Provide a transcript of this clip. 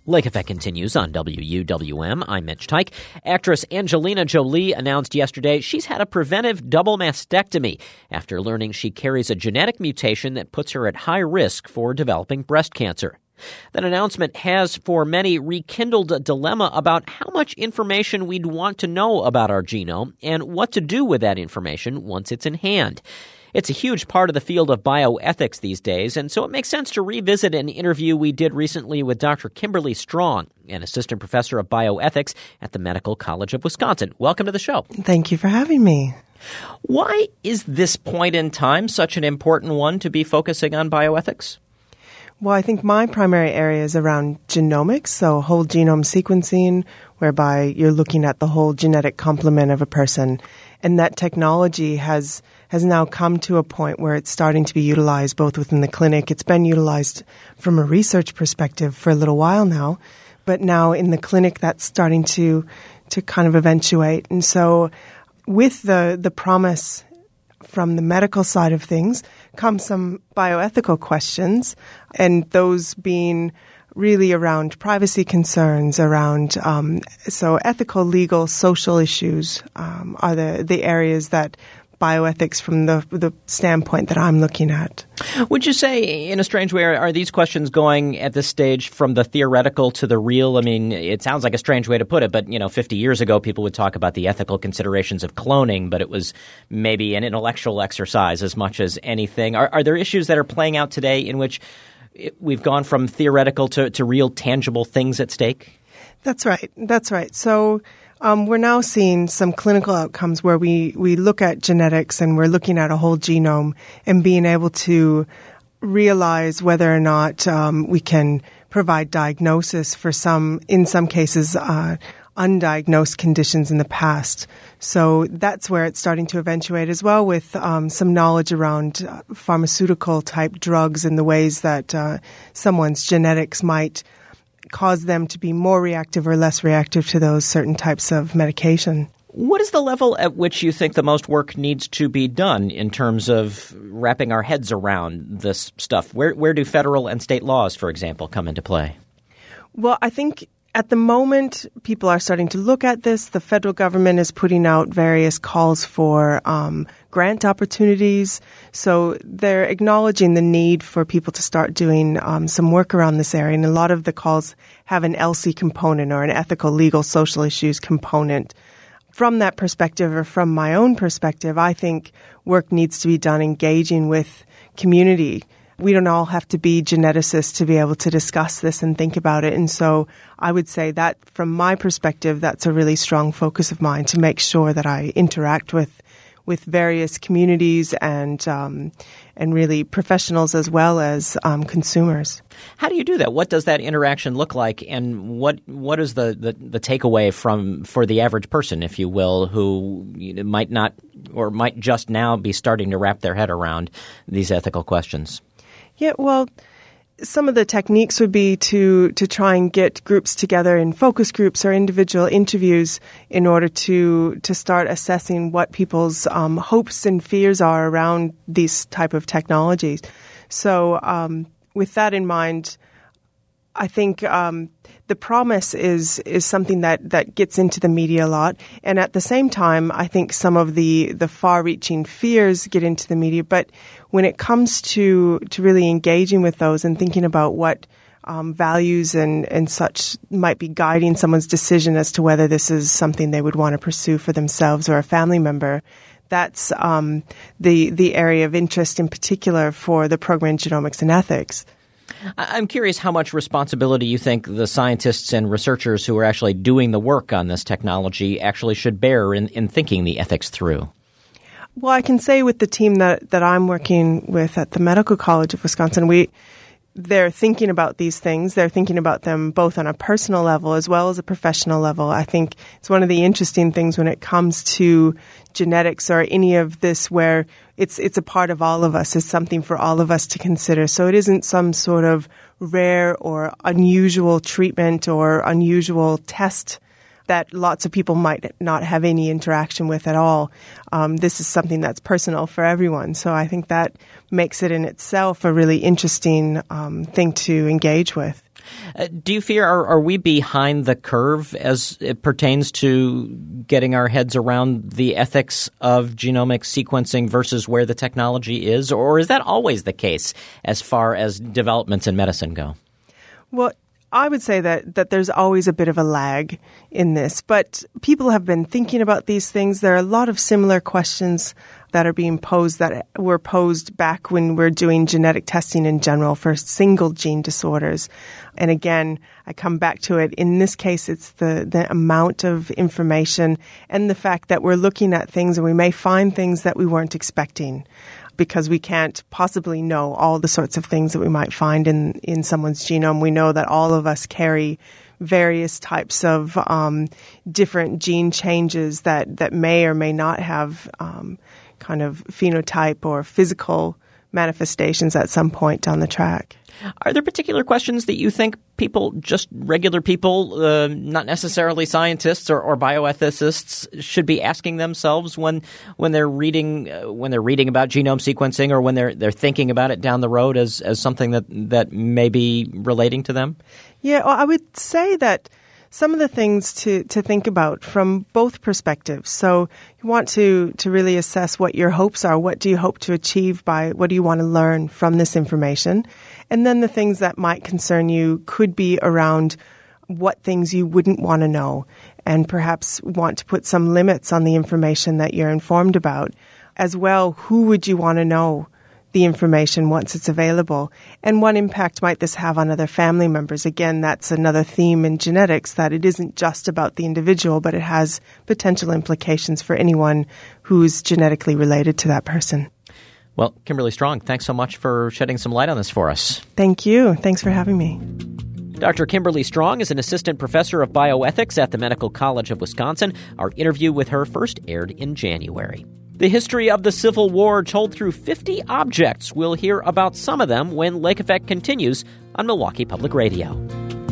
Lake Effect continues on WUWM. I'm Mitch Teich. Actress Angelina Jolie announced yesterday she's had a preventive double mastectomy after learning she carries a genetic mutation that puts her at high risk for developing breast cancer. That announcement has, for many, rekindled a dilemma about how much information we'd want to know about our genome and what to do with that information once it's in hand. It's a huge part of the field of bioethics these days, and so it makes sense to revisit an interview we did recently with Dr. Kimberly Strong, an assistant professor of bioethics at the Medical College of Wisconsin. Welcome to the show. Thank you for having me. Why is this point in time such an important one to be focusing on bioethics? Well, I think my primary area is around genomics, so whole genome sequencing, whereby you're looking at the whole genetic complement of a person. And that technology has now come to a point where it's starting to be utilized both within the clinic. It's been utilized from a research perspective for a little while now, but now in the clinic that's starting to kind of eventuate. And so with the promise from the medical side of things come some bioethical questions, and those being really around privacy concerns, around so ethical, legal, social issues are the areas that bioethics from the standpoint that I'm looking at. Would you say, in a strange way, are these questions going at this stage from the theoretical to the real? I mean, it sounds like a strange way to put it, but, 50 years ago, people would talk about the ethical considerations of cloning, but it was maybe an intellectual exercise as much as anything. Are there issues that are playing out today in which we've gone from theoretical to real tangible things at stake? That's right. So we're now seeing some clinical outcomes where we look at genetics and we're looking at a whole genome and being able to realize whether or not we can provide diagnosis for in some cases, undiagnosed conditions in the past. So that's where it's starting to eventuate as well, with some knowledge around pharmaceutical type drugs and the ways that someone's genetics might cause them to be more reactive or less reactive to those certain types of medication. What is the level at which you think the most work needs to be done in terms of wrapping our heads around this stuff? Where do federal and state laws, for example, come into play? Well, I think at the moment, people are starting to look at this. The federal government is putting out various calls for grant opportunities. So they're acknowledging the need for people to start doing some work around this area. And a lot of the calls have an ELSI component, or an ethical, legal, social issues component. From that perspective, or from my own perspective, I think work needs to be done engaging with community. We don't all have to be geneticists to be able to discuss this and think about it. And so I would say that from my perspective, that's a really strong focus of mine, to make sure that I interact with various communities and really professionals as well as consumers. How do you do that? What does that interaction look like, and what is the takeaway for the average person, if you will, who might not or might just now be starting to wrap their head around these ethical questions? Yeah, well, some of the techniques would be to try and get groups together in focus groups or individual interviews in order to start assessing what people's hopes and fears are around these type of technologies. So with that in mind, I think the promise is something that gets into the media a lot. And at the same time, I think some of the far-reaching fears get into the media. But when it comes to really engaging with those and thinking about what values and such might be guiding someone's decision as to whether this is something they would want to pursue for themselves or a family member, that's the area of interest in particular for the program in genomics and ethics. I'm curious how much responsibility you think the scientists and researchers who are actually doing the work on this technology actually should bear in thinking the ethics through. Well, I can say with the team that I'm working with at the Medical College of Wisconsin, they're thinking about these things. They're thinking about them both on a personal level as well as a professional level. I think it's one of the interesting things when it comes to genetics or any of this where it's a part of all of us. It's something for all of us to consider. So it isn't some sort of rare or unusual treatment or unusual test that lots of people might not have any interaction with at all. This is something that's personal for everyone. So I think that makes it in itself a really interesting thing to engage with. Do you fear, are we behind the curve as it pertains to getting our heads around the ethics of genomic sequencing versus where the technology is? Or is that always the case as far as developments in medicine go? Well, I would say that there's always a bit of a lag in this, but people have been thinking about these things. There are a lot of similar questions that are being posed that were posed back when we're doing genetic testing in general for single gene disorders. And again, I come back to it. In this case, it's the amount of information and the fact that we're looking at things and we may find things that we weren't expecting, because we can't possibly know all the sorts of things that we might find in someone's genome. We know that all of us carry various types of different gene changes that may or may not have kind of phenotype or physical manifestations at some point down the track. Are there particular questions that you think people, just regular people, not necessarily scientists or bioethicists, should be asking themselves when they're reading about genome sequencing, or when they're thinking about it down the road as something that may be relating to them? Yeah, well, I would say that some of the things to think about from both perspectives. So you want to really assess what your hopes are. What do you hope to achieve what do you want to learn from this information? And then the things that might concern you could be around what things you wouldn't want to know, and perhaps want to put some limits on the information that you're informed about. As well, who would you want to know the information once it's available? And what impact might this have on other family members? Again, that's another theme in genetics, that it isn't just about the individual, but it has potential implications for anyone who's genetically related to that person. Well, Kimberly Strong, thanks so much for shedding some light on this for us. Thank you. Thanks for having me. Dr. Kimberly Strong is an assistant professor of bioethics at the Medical College of Wisconsin. Our interview with her first aired in January. The history of the Civil War told through 50 objects. We'll hear about some of them when Lake Effect continues on Milwaukee Public Radio.